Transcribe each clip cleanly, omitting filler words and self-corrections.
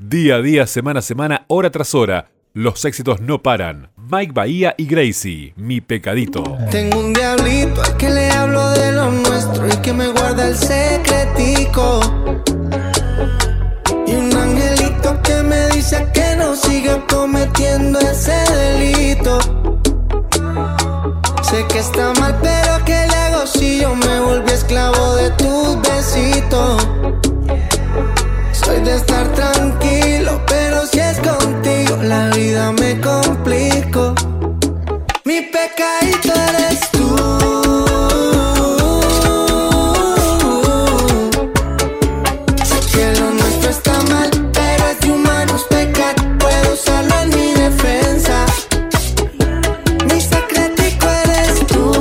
Día a día, semana a semana, hora tras hora, los éxitos no paran. Mike Bahía y Gracie, Mi Pecadito. Tengo un diablito al que le hablo de lo nuestro y que me guarda el secretico. Y un angelito que me dice que no siga cometiendo ese delito. Sé que está mal, pero ¿qué le hago si yo me volví esclavo de tus besitos? Soy de estar tranquilo, pero si es contigo la vida me complico. Mi pecadito eres tú. Sé que lo nuestro está mal, pero es de humanos pecar. Puedo usarlo en mi defensa. Mi secretico eres tú.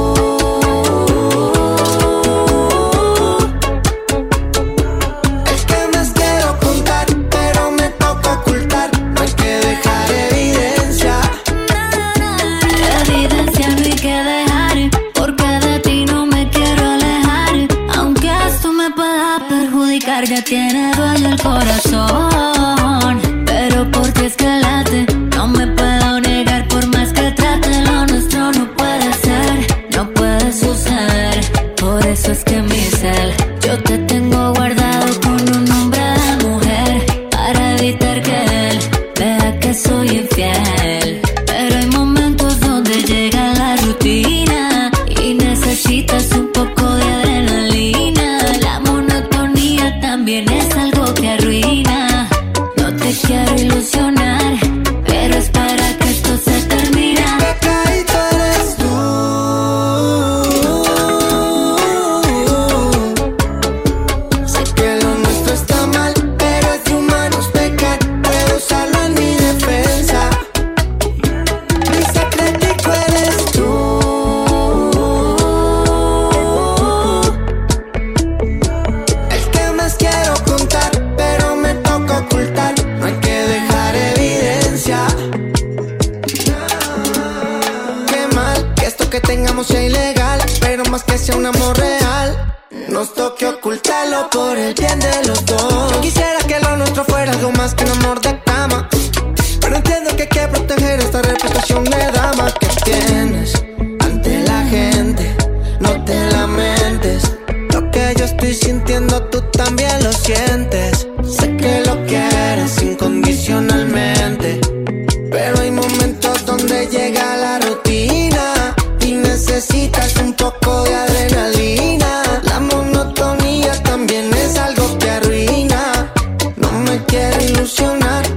El que más quiero contar, pero me toca ocultar. No hay que dejar evidencia. Evidencia no hay que dejar, porque de ti no me quiero alejar. Aunque esto me pueda perjudicar, ya tiene dueño el corazón. Pero porque es que late, no me puedo negar. Por más que trate, lo nuestro no puede ser, no puede suceder. Por eso es que mi cel, yo te tengo guardado con un nombre de mujer, para evitar que él vea que soy infiel. Pero hay momentos donde llega la rutina y necesitas un poco de adrenalina. La monotonía también es algo que arruina. No te quiero ilusionar, pero espera que esto se termina. Pecadito eres tú. Sé que lo nuestro está mal, pero es de humanos pecar. Puedo usarlo en mi defensa. Mi secretico eres tú. El que más quiero contar, pero me toca ocultar. No hay que dejar evidencia. Qué mal que esto que tengamos sea ilegal, pero más que sea un amor real, nos toque ocultarlo por el bien de los dos. Yo quisiera que lo nuestro fuera algo más que un amor de cama, pero entiendo que hay que proteger esta reputación de dama que tienes ante la gente. No te lamentes, lo que yo estoy sintiendo tú también lo sientes. Sé que lo quieres incondicionalmente, pero hay momentos donde llega la rutina y necesitas un poco de adrenalina. La monotonía también es algo que arruina. No me quiero ilusionar,